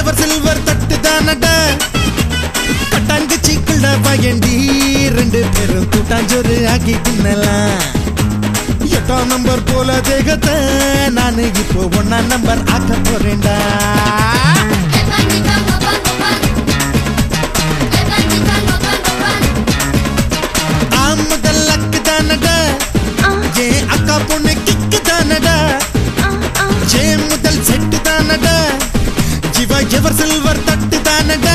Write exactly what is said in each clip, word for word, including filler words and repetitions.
ever silver தட்டு தானடா பட்டாங்கு சீக்குள்ள பயண்டி ரெண்டு பேரும் கூட்டாஞ்சோறு ஆக்கி தின்னலாம் எட்டாம் நம்பர் போல தேகத்தை நானு இப்போ ஒன்னா நம்பர் ஆக்க போறேன்டா ஆமுதல் அக்கு தானடா ஏ அக்கா பொண்ணு கிக்கு தானடா ஏ முதல் செட்டு தானடா ஜீவா எவர் சில்வர் தட்டு தானடா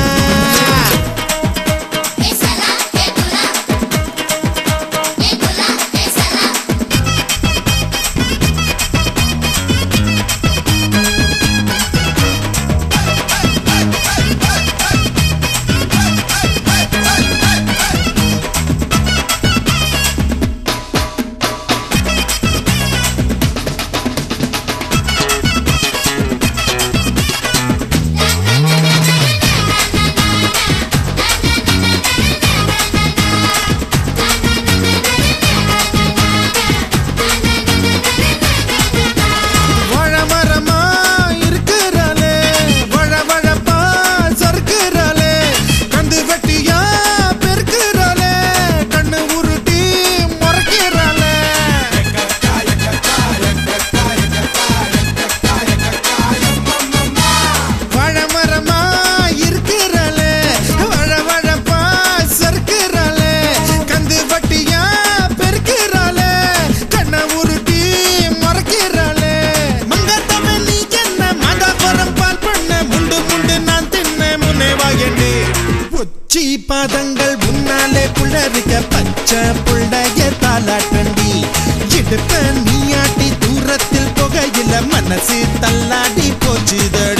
பாதங்கள் முன்னாலே புள்ளரிக்க பச்சை புள்ளைய தாலாட்டண்டி இடுப்ப நீயாட்டி தூரத்தில் புகையில மனசு தள்ளாடி போச்சுத